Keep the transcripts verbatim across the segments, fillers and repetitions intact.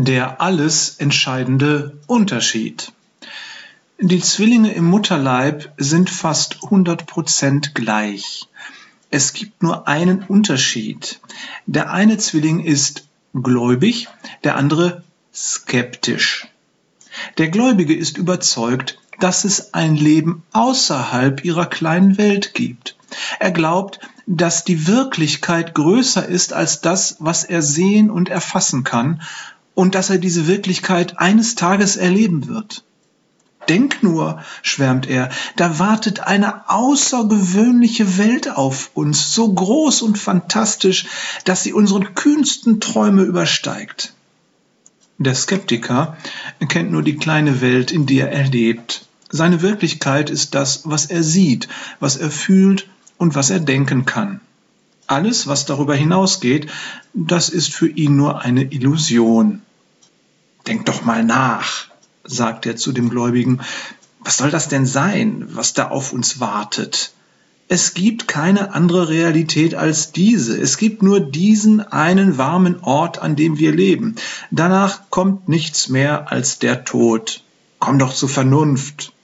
Der alles entscheidende Unterschied. Die Zwillinge im Mutterleib sind fast hundert Prozent gleich. Es gibt nur einen Unterschied. Der eine Zwilling ist gläubig, der andere skeptisch. Der Gläubige ist überzeugt, dass es ein Leben außerhalb ihrer kleinen Welt gibt. Er glaubt, dass die Wirklichkeit größer ist als das, was er sehen und erfassen kann, und dass er diese Wirklichkeit eines Tages erleben wird. Denk nur, schwärmt er, da wartet eine außergewöhnliche Welt auf uns, so groß und fantastisch, dass sie unseren kühnsten Träume übersteigt. Der Skeptiker kennt nur die kleine Welt, in der er lebt. Seine Wirklichkeit ist das, was er sieht, was er fühlt und was er denken kann. Alles, was darüber hinausgeht, das ist für ihn nur eine Illusion. Denk doch mal nach, sagt er zu dem Gläubigen. Was soll das denn sein, was da auf uns wartet? Es gibt keine andere Realität als diese. Es gibt nur diesen einen warmen Ort, an dem wir leben. Danach kommt nichts mehr als der Tod. Komm doch zur Vernunft.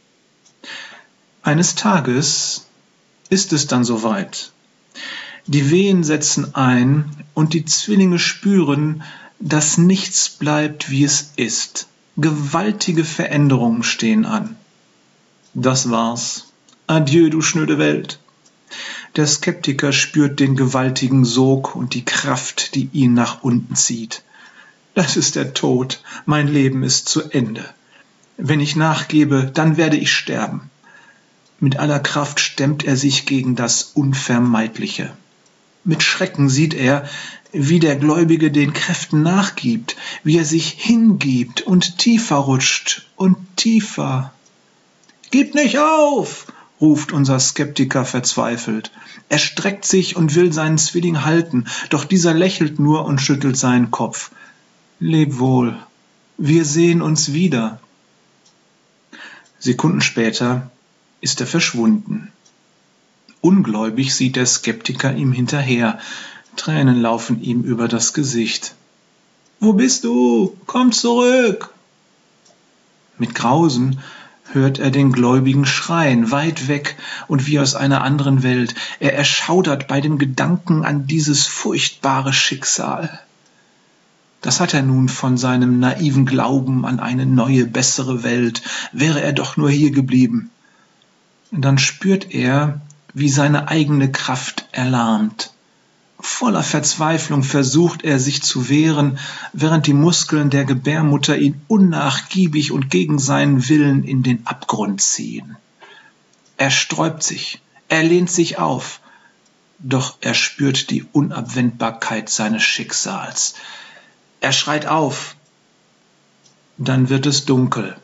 Eines Tages ist es dann soweit. Die Wehen setzen ein und die Zwillinge spüren, dass nichts bleibt, wie es ist. Gewaltige Veränderungen stehen an. Das war's. Adieu, du schnöde Welt. Der Skeptiker spürt den gewaltigen Sog und die Kraft, die ihn nach unten zieht. Das ist der Tod. Mein Leben ist zu Ende. Wenn ich nachgebe, dann werde ich sterben. Mit aller Kraft stemmt er sich gegen das Unvermeidliche. Mit Schrecken sieht er, wie der Gläubige den Kräften nachgibt, wie er sich hingibt und tiefer rutscht und tiefer. »Gib nicht auf!« ruft unser Skeptiker verzweifelt. Er streckt sich und will seinen Zwilling halten, doch dieser lächelt nur und schüttelt seinen Kopf. »Leb wohl, wir sehen uns wieder.« Sekunden später ist er verschwunden. Ungläubig sieht der Skeptiker ihm hinterher. Tränen laufen ihm über das Gesicht. »Wo bist du? Komm zurück!« Mit Grausen hört er den Gläubigen schreien, weit weg und wie aus einer anderen Welt. Er erschaudert bei dem Gedanken an dieses furchtbare Schicksal. Das hat er nun von seinem naiven Glauben an eine neue, bessere Welt. Wäre er doch nur hier geblieben. Dann spürt er, wie seine eigene Kraft erlahmt. Voller Verzweiflung versucht er, sich zu wehren, während die Muskeln der Gebärmutter ihn unnachgiebig und gegen seinen Willen in den Abgrund ziehen. Er sträubt sich, er lehnt sich auf, doch er spürt die Unabwendbarkeit seines Schicksals. Er schreit auf, dann wird es dunkel.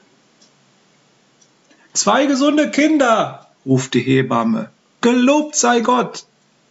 »Zwei gesunde Kinder«, ruft die Hebamme. »Gelobt sei Gott!«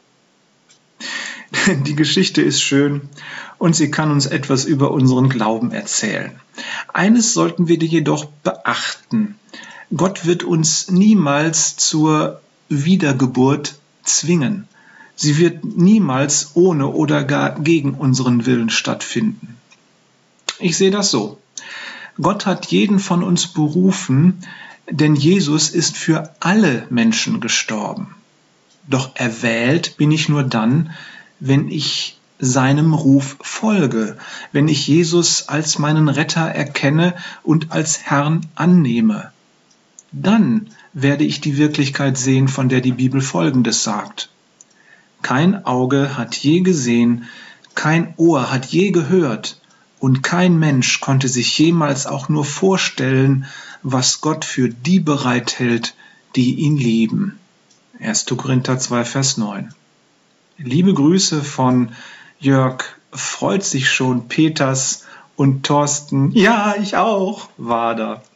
Die Geschichte ist schön und sie kann uns etwas über unseren Glauben erzählen. Eines sollten wir jedoch beachten. Gott wird uns niemals zur Wiedergeburt zwingen. Sie wird niemals ohne oder gar gegen unseren Willen stattfinden. Ich sehe das so. Gott hat jeden von uns berufen, denn Jesus ist für alle Menschen gestorben. Doch erwählt bin ich nur dann, wenn ich seinem Ruf folge, wenn ich Jesus als meinen Retter erkenne und als Herrn annehme. Dann werde ich die Wirklichkeit sehen, von der die Bibel Folgendes sagt. Kein Auge hat je gesehen, kein Ohr hat je gehört und kein Mensch konnte sich jemals auch nur vorstellen, was Gott für die bereithält, die ihn lieben. erster Korinther zwei, Vers neun. Liebe Grüße von Jörg, freut sich schon Peters und Thorsten, ja, ich auch, Wader.